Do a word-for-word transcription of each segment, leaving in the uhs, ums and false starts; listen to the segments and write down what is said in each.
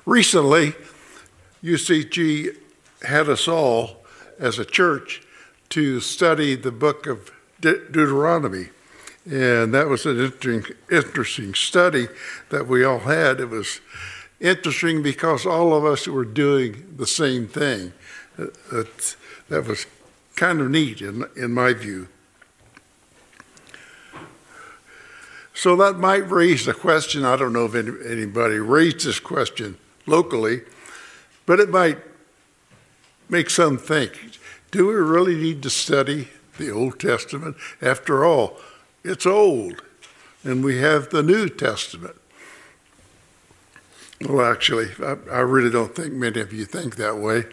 Recently, U C G had us all as a church to study the book of De- Deuteronomy. And that was an interesting, interesting study that we all had. It was interesting because all of us were doing the same thing. That, that was kind of neat in, in my view. So that might raise the question. I don't know if any, anybody raised this question locally, but it might make some think, do we really need to study the Old Testament? After all, it's old, and we have the New Testament. Well, actually, I, I really don't think many of you think that way.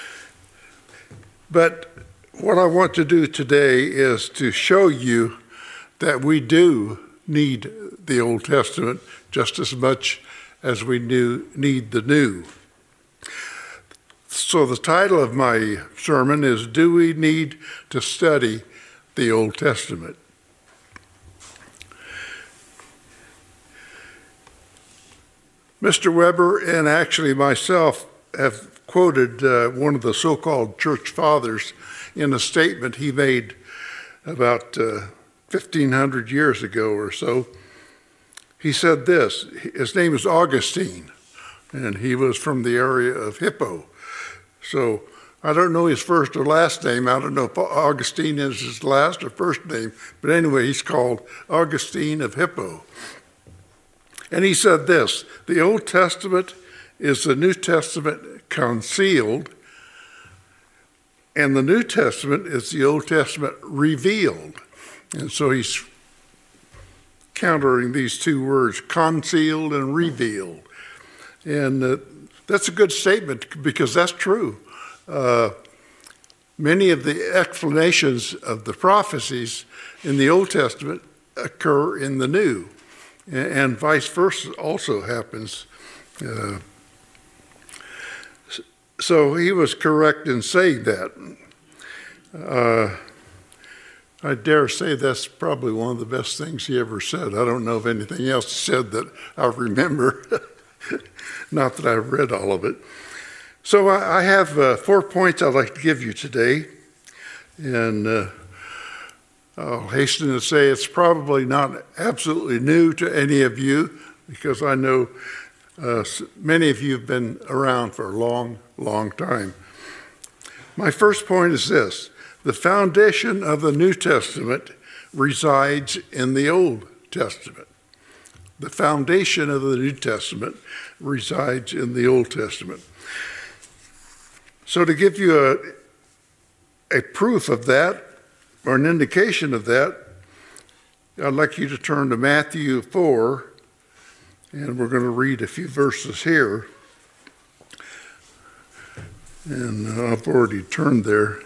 But what I want to do today is to show you that we do need the Old Testament just as much as we do need the New. So the title of my sermon is, Do We Need to Study the Old Testament? Mister Weber and actually myself have quoted uh, one of the so-called church fathers in a statement he made about uh, fifteen hundred years ago or so. He said this, his name is Augustine, and he was from the area of Hippo. So I don't know his first or last name. I don't know if Augustine is his last or first name, but anyway, he's called Augustine of Hippo. And he said this, the Old Testament is the New Testament concealed, and the New Testament is the Old Testament revealed. And so he's countering these two words, concealed and revealed. And uh, that's a good statement because that's true. Uh, many of the explanations of the prophecies in the Old Testament occur in the New. And vice versa also happens. Uh, so he was correct in saying that. Uh, I dare say that's probably one of the best things he ever said. I don't know if anything else he said that I remember. Not that I've read all of it. So I, I have uh, four points I'd like to give you today. And uh, I'll hasten to say it's probably not absolutely new to any of you because I know uh, many of you have been around for a long, long time. My first point is this. The foundation of the New Testament resides in the Old Testament. The foundation of the New Testament resides in the Old Testament. So to give you a, a proof of that, or an indication of that, I'd like you to turn to Matthew four, and we're going to read a few verses here. And I've already turned there.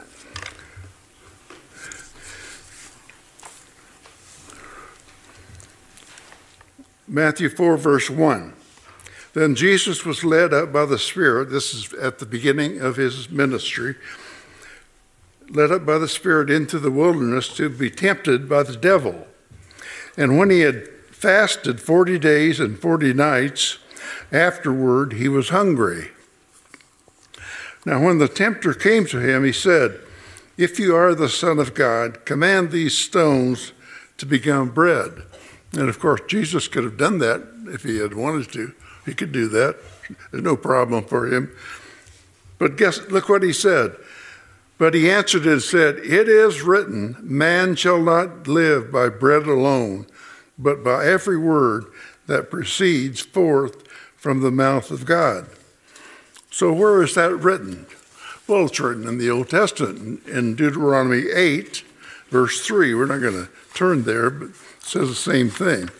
Matthew four, verse one. Then Jesus was led up by the Spirit, this is at the beginning of his ministry, led up by the Spirit into the wilderness to be tempted by the devil. And when he had fasted forty days and forty nights, afterward he was hungry. Now when the tempter came to him, he said, If you are the Son of God, command these stones to become bread. And of course, Jesus could have done that if he had wanted to. He could do that. There's no problem for him. But guess, look what he said. But he answered and said, It is written, man shall not live by bread alone, but by every word that proceeds forth from the mouth of God. So where is that written? Well, it's written in the Old Testament, in Deuteronomy eight, verse three. We're not going to turn there, but it says the same thing.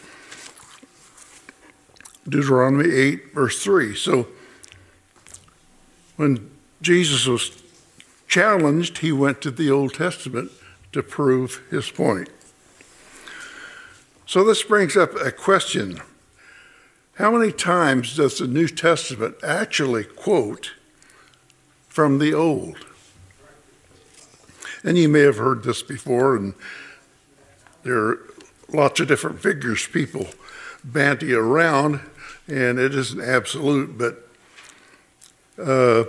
Deuteronomy eight, verse three. So when Jesus was challenged, he went to the Old Testament to prove his point. So this brings up a question. How many times does the New Testament actually quote from the Old? And you may have heard this before, and there are lots of different figures people banty around, and it isn't absolute, but uh,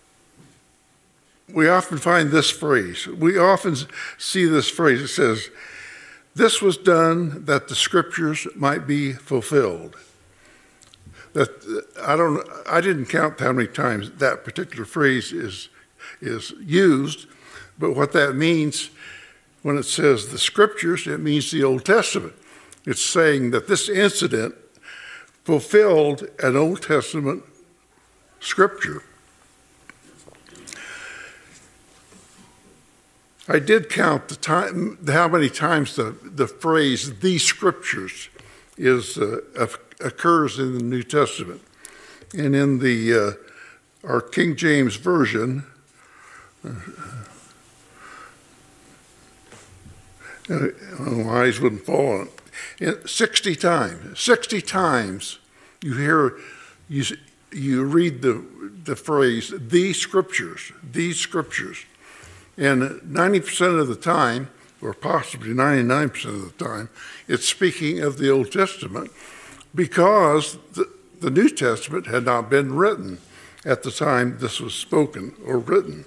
we often find this phrase. We often see this phrase. It says, "This was done that the scriptures might be fulfilled." That I don't. I didn't count how many times that particular phrase is is used, but what that means when it says the scriptures, it means the Old Testament. It's saying that this incident fulfilled an Old Testament scripture. I did count the time, how many times the, the phrase "the scriptures" is uh, occurs in the New Testament, and in the uh, our King James version, uh, my eyes wouldn't fall on it. Sixty times, sixty times, you hear, you you read the the phrase "the scriptures," "these scriptures," and ninety percent of the time, or possibly ninety-nine percent of the time, it's speaking of the Old Testament, because the, the New Testament had not been written at the time this was spoken or written.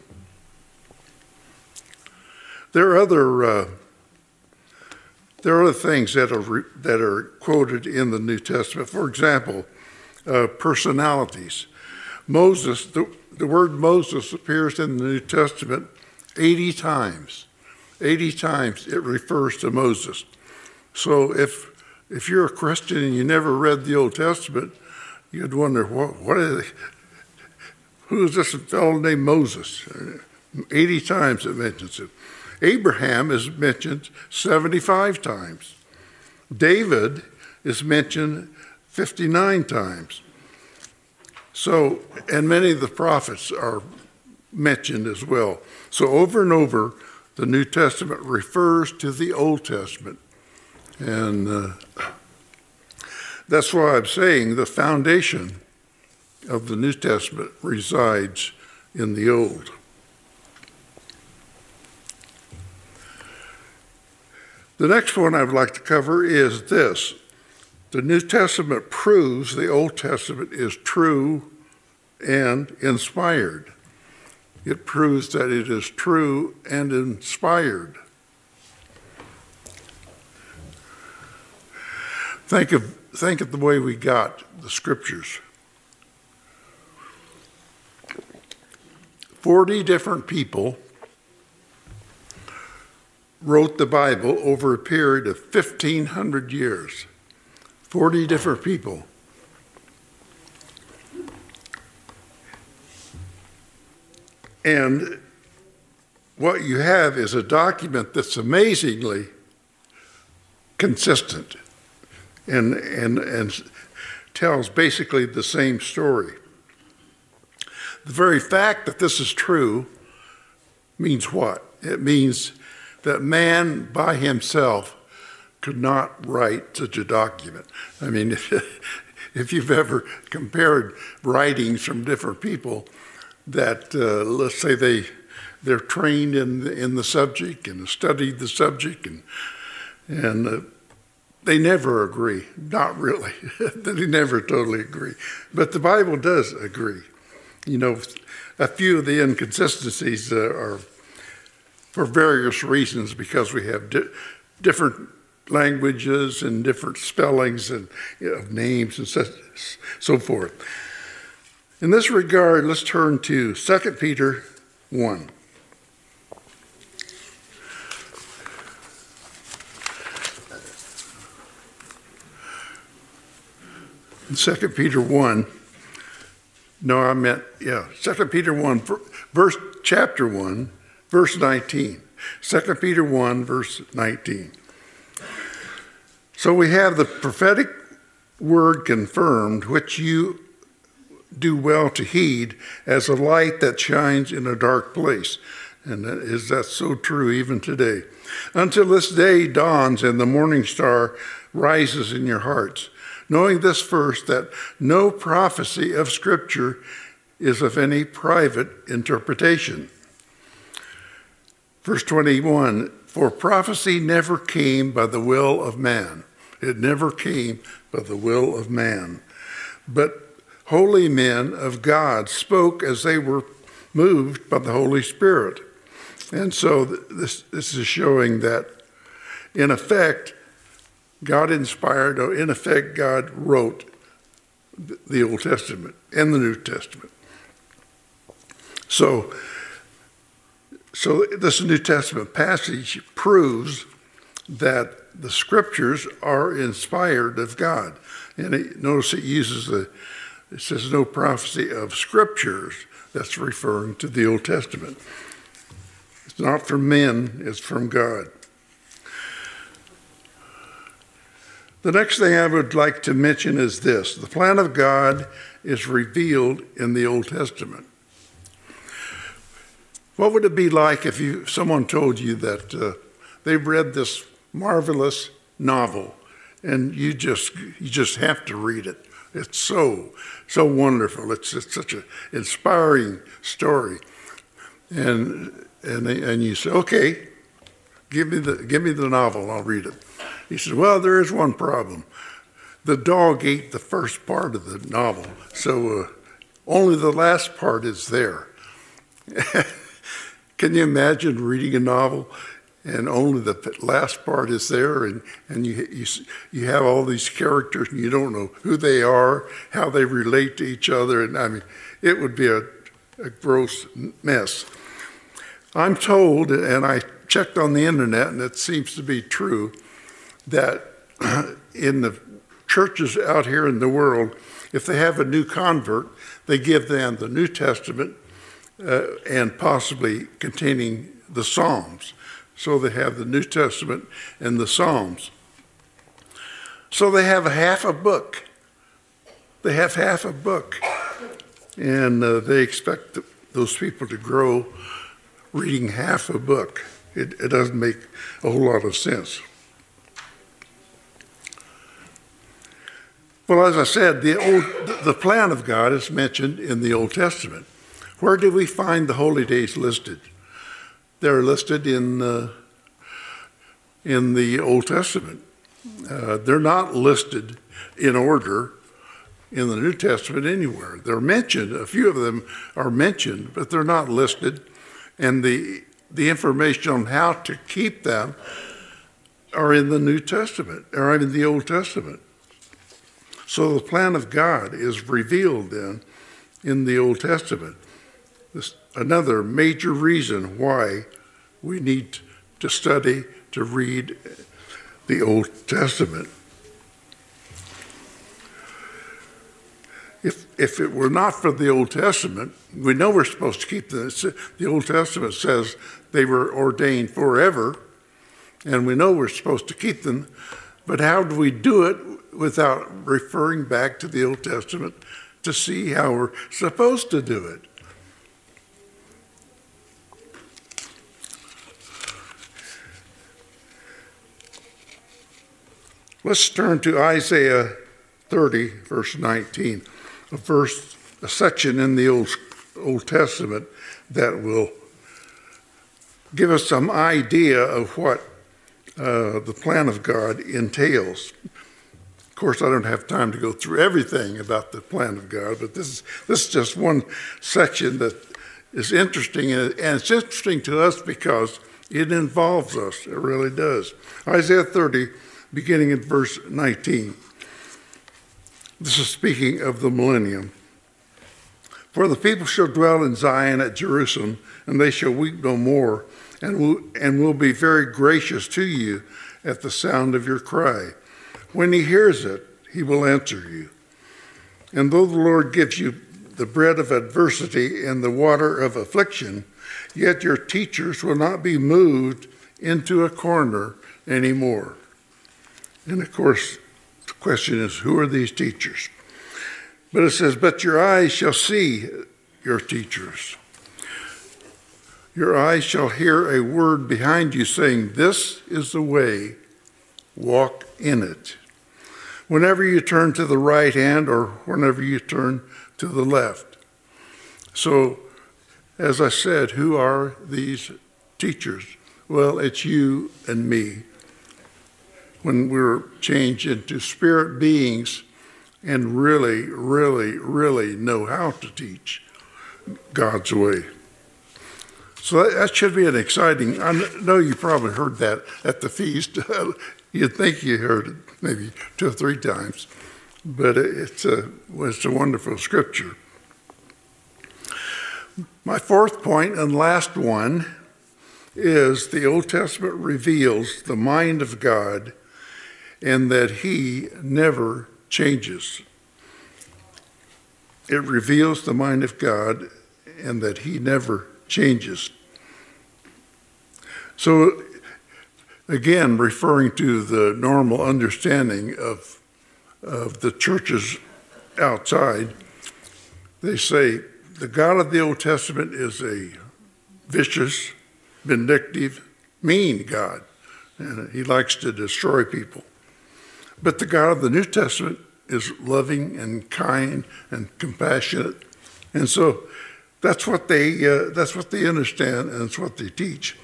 There are other uh, there are other things that are re, that are quoted in the New Testament. For example, uh, personalities. Moses, the, the word Moses appears in the New Testament eighty times. eighty times it refers to Moses. So if if you're a Christian and you never read the Old Testament, you'd wonder, what, what is it? Who is this fellow named Moses? eighty times it mentions it. Abraham is mentioned seventy-five times. David is mentioned fifty-nine times. So, and many of the prophets are mentioned as well. So over and over, the New Testament refers to the Old Testament. And uh, that's why I'm saying the foundation of the New Testament resides in the Old. The next one I would like to cover is this. The New Testament proves the Old Testament is true and inspired. It proves that it is true and inspired. Think of, think of the way we got the scriptures. Forty different people wrote the Bible over a period of fifteen hundred years. Forty different people. And what you have is a document that's amazingly consistent and, and, and tells basically the same story. The very fact that this is true means what? It means that man by himself could not write such a document. I mean, if, if you've ever compared writings from different people, that uh, let's say they they're trained in the, in the subject and studied the subject, and and uh, they never agree. Not really. They never totally agree. But the Bible does agree. You know, a few of the inconsistencies uh, are for various reasons, because we have di- different languages and different spellings and you know, of names and so, so forth. In this regard, let's turn to Second Peter one. In Second Peter one, no, I meant, yeah, Second Peter one, verse, chapter one, verse nineteen. Second Peter one, verse nineteen. So we have the prophetic word confirmed, which you do well to heed, as a light that shines in a dark place. And that is that so true even today? Until this day dawns and the morning star rises in your hearts, knowing this first, that no prophecy of Scripture is of any private interpretation. Verse twenty-one, for prophecy never came by the will of man. It never came by the will of man, but holy men of God spoke as they were moved by the Holy Spirit. And so this, this is showing that, in effect, God inspired, or in effect, God wrote the Old Testament and the New Testament. So, so this New Testament passage proves that the Scriptures are inspired of God. And it, notice it uses the, it says no prophecy of Scriptures. That's referring to the Old Testament. It's not from men, it's from God. The next thing I would like to mention is this. The plan of God is revealed in the Old Testament. What would it be like if you, someone told you that uh, they read this marvelous novel and you just you just have to read it? It's so, so wonderful. It's, it's such an inspiring story. And, and, and you say, okay, give me the, give me the novel, I'll read it. He says, well, there is one problem. The dog ate the first part of the novel, so uh, only the last part is there. Can you imagine reading a novel and only the last part is there, and, and you, you, you have all these characters and you don't know who they are, how they relate to each other, and I mean, it would be a, a gross mess. I'm told, and I checked on the internet, and it seems to be true, that in the churches out here in the world, if they have a new convert, they give them the New Testament uh, and possibly containing the Psalms. So they have the New Testament and the Psalms. So they have a half a book. They have half a book. And uh, they expect those people to grow reading half a book. It, it doesn't make a whole lot of sense. Well, as I said, the old, the plan of God is mentioned in the Old Testament. Where do we find the holy days listed? They're listed in uh, in the Old Testament. Uh, they're not listed in order in the New Testament anywhere. They're mentioned. A few of them are mentioned, but they're not listed. And the the information on how to keep them are in the New Testament, or in the Old Testament. So the plan of God is revealed then in the Old Testament. This another major reason why we need to study, to read the Old Testament. If if it were not for the Old Testament, we know we're supposed to keep this. The Old Testament says they were ordained forever, and we know we're supposed to keep them. But how do we do it without referring back to the Old Testament to see how we're supposed to do it? Let's turn to Isaiah thirty, verse nineteen, a verse, a section in the Old, Old Testament that will give us some idea of what uh, the plan of God entails. Of course, I don't have time to go through everything about the plan of God, but this is, this is just one section that is interesting, and it's interesting to us because it involves us. It really does. Isaiah thirty, beginning in verse nineteen. This is speaking of the millennium. For the people shall dwell in Zion at Jerusalem, and they shall weep no more, and will, and will be very gracious to you at the sound of your cry. When he hears it, he will answer you. And though the Lord gives you the bread of adversity and the water of affliction, yet your teachers will not be moved into a corner anymore. And of course, the question is, who are these teachers? But it says, but your eyes shall see your teachers. Your eyes shall hear a word behind you saying, this is the way, walk in it. Whenever you turn to the right hand or whenever you turn to the left. So, as I said, who are these teachers? Well, it's you and me. When we're changed into spirit beings and really, really, really know how to teach God's way. So that, that should be an exciting, I know you probably heard that at the feast. You'd think you heard it maybe two or three times, but it's a, it's a wonderful scripture. My fourth point and last one is the Old Testament reveals the mind of God and that he never changes. It reveals the mind of God and that he never changes. So again, referring to the normal understanding of, of the churches outside, they say the God of the Old Testament is a vicious, vindictive, mean God, and he likes to destroy people. But the God of the New Testament is loving and kind and compassionate, and so that's what they uh, that's what they understand, and it's what they teach.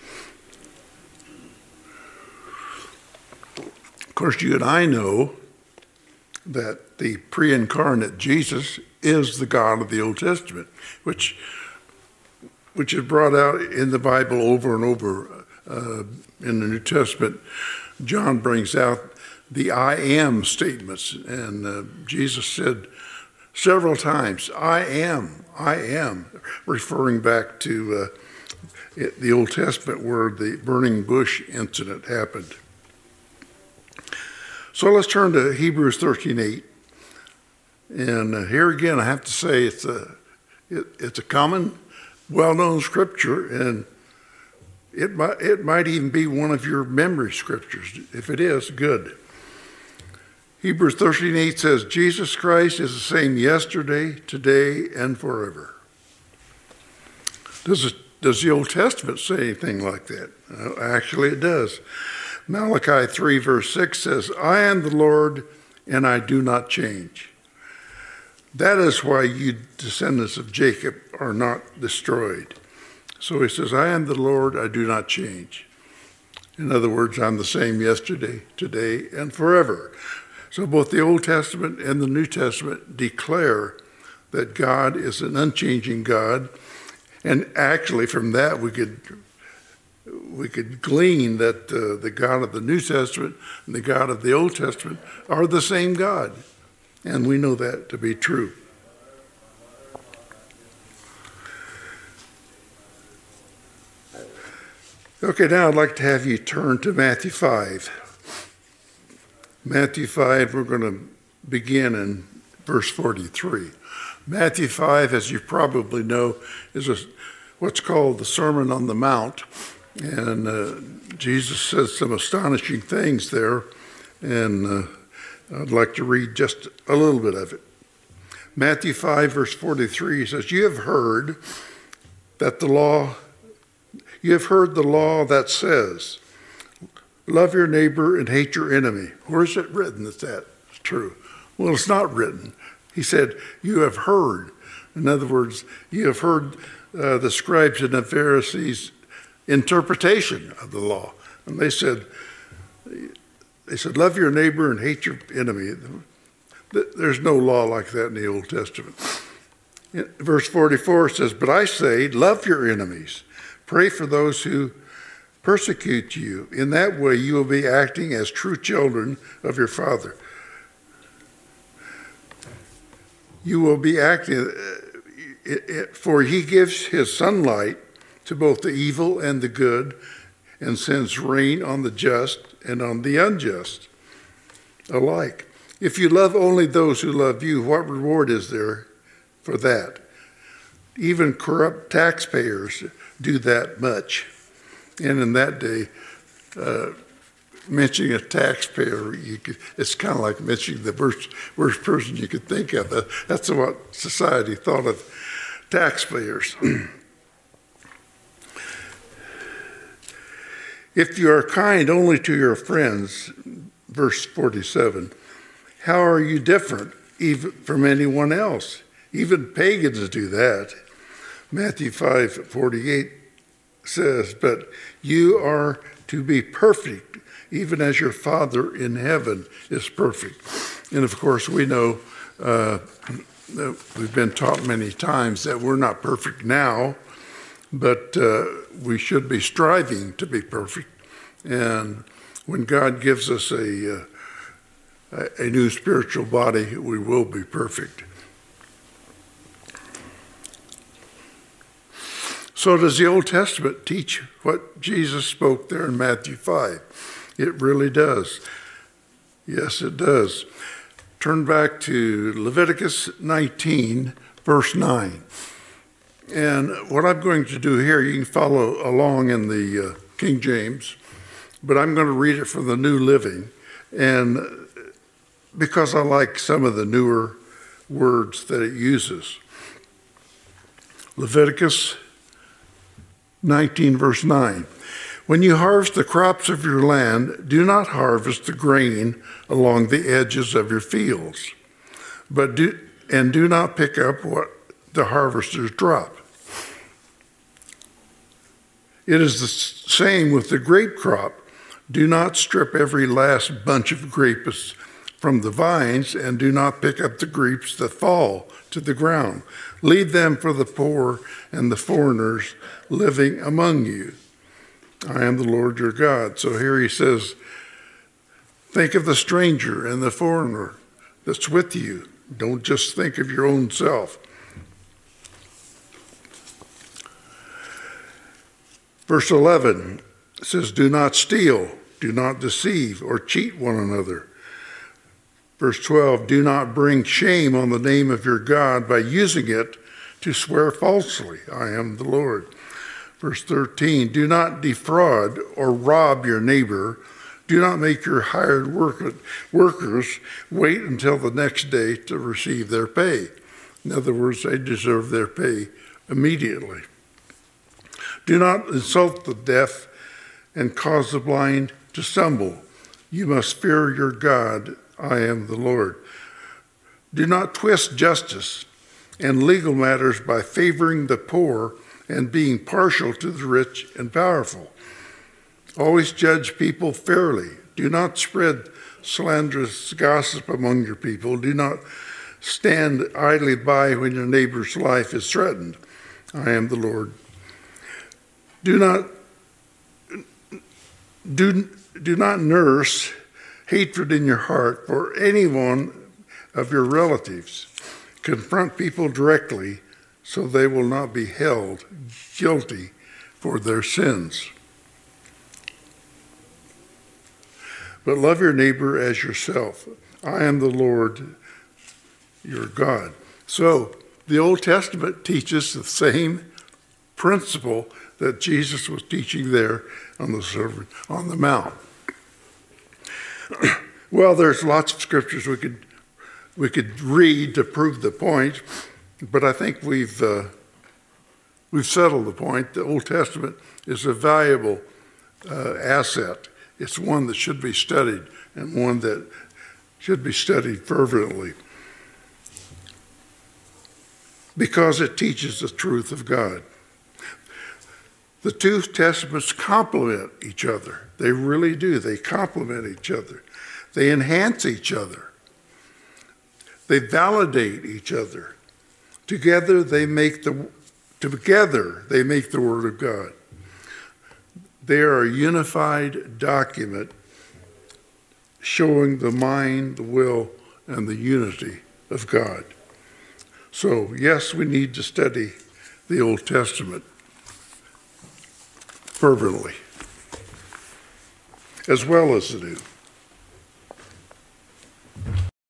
Of course, you and I know that the pre-incarnate Jesus is the God of the Old Testament, which which is brought out in the Bible over and over. Uh, in the New Testament, John brings out the I am statements, and uh, Jesus said several times, I am, I am, referring back to uh, the Old Testament where the burning bush incident happened. So let's turn to Hebrews thirteen eight. And uh, here again, I have to say it's a, it, it's a common, well-known scripture, and it might, it might even be one of your memory scriptures. If it is, good. Hebrews thirteen eight says, Jesus Christ is the same yesterday, today, and forever. Does, it, does the Old Testament say anything like that? Uh, actually, it does. Malachi three verse six says, I am the Lord, and I do not change. That is why you descendants of Jacob are not destroyed. So he says, I am the Lord, I do not change. In other words, I'm the same yesterday, today, and forever. So both the Old Testament and the New Testament declare that God is an unchanging God. And actually from that we could we could glean that uh, the God of the New Testament and the God of the Old Testament are the same God. And we know that to be true. Okay, now I'd like to have you turn to Matthew five. Matthew five, we're going to begin in verse forty-three. Matthew five, as you probably know, is a, what's called the Sermon on the Mount. And uh, Jesus says some astonishing things there. And uh, I'd like to read just a little bit of it. Matthew five, verse forty-three says, You have heard that the law, you have heard the law that says, love your neighbor and hate your enemy. Where is it written that that's true? Well, it's not written. He said, you have heard. In other words, you have heard uh, the scribes and the Pharisees' interpretation of the law. And they said, they said, love your neighbor and hate your enemy. There's no law like that in the Old Testament. Verse forty-four says, but I say, love your enemies. Pray for those who persecute you. In that way, you will be acting as true children of your Father. You will be acting, for he gives his sunlight to both the evil and the good, and sends rain on the just and on the unjust alike. If you love only those who love you, what reward is there for that? Even corrupt taxpayers do that much. And in that day, uh, mentioning a taxpayer, you could, it's kind of like mentioning the worst, worst person you could think of. That, that's what society thought of taxpayers. If you are kind only to your friends, verse forty-seven, how are you different even from anyone else? Even pagans do that. Matthew five forty-eight says, but you are to be perfect, even as your Father in heaven is perfect. And of course, we know uh, we've been taught many times that we're not perfect now, but uh, we should be striving to be perfect. And when God gives us a, uh, a new spiritual body, we will be perfect. So does the Old Testament teach what Jesus spoke there in Matthew five? It really does. Yes, it does. Turn back to Leviticus nineteen, verse nine. And what I'm going to do here, you can follow along in the uh, King James, but I'm going to read it from the New Living. And because I like some of the newer words that it uses. Leviticus nineteen, verse nine. When you harvest the crops of your land, do not harvest the grain along the edges of your fields, but do, and do not pick up what the harvesters drop. It is the same with the grape crop. Do not strip every last bunch of grapes from the vines, and do not pick up the grapes that fall to the ground. Leave them for the poor and the foreigners living among you. I am the Lord your God. So here he says, think of the stranger and the foreigner that's with you. Don't just think of your own self. Verse eleven says, do not steal, do not deceive or cheat one another. Verse twelve, do not bring shame on the name of your God by using it to swear falsely. I am the Lord. Verse thirteen, do not defraud or rob your neighbor. Do not make your hired work- workers wait until the next day to receive their pay. In other words, they deserve their pay immediately. Do not insult the deaf and cause the blind to stumble. You must fear your God. I am the Lord. Do not twist justice and legal matters by favoring the poor and being partial to the rich and powerful. Always judge people fairly. Do not spread slanderous gossip among your people. Do not stand idly by when your neighbor's life is threatened. I am the Lord. Do not do, do not nurse hatred in your heart for any one of your relatives. Confront people directly so they will not be held guilty for their sins. But love your neighbor as yourself. I am the Lord your God. So the Old Testament teaches the same principle that Jesus was teaching there on the Sermon on the Mount. Well, there's lots of scriptures we could we could read to prove the point, but I think we've uh, we've settled the point. The Old Testament is a valuable uh, asset. It's one that should be studied and one that should be studied fervently because it teaches the truth of God. The two testaments complement each other. They really do. They complement each other. They enhance each other. They validate each other. Together they make the together they make the Word of God. They are a unified document showing the mind, the will, and the unity of God. So, yes, we need to study the Old Testament fervently, as well as the New.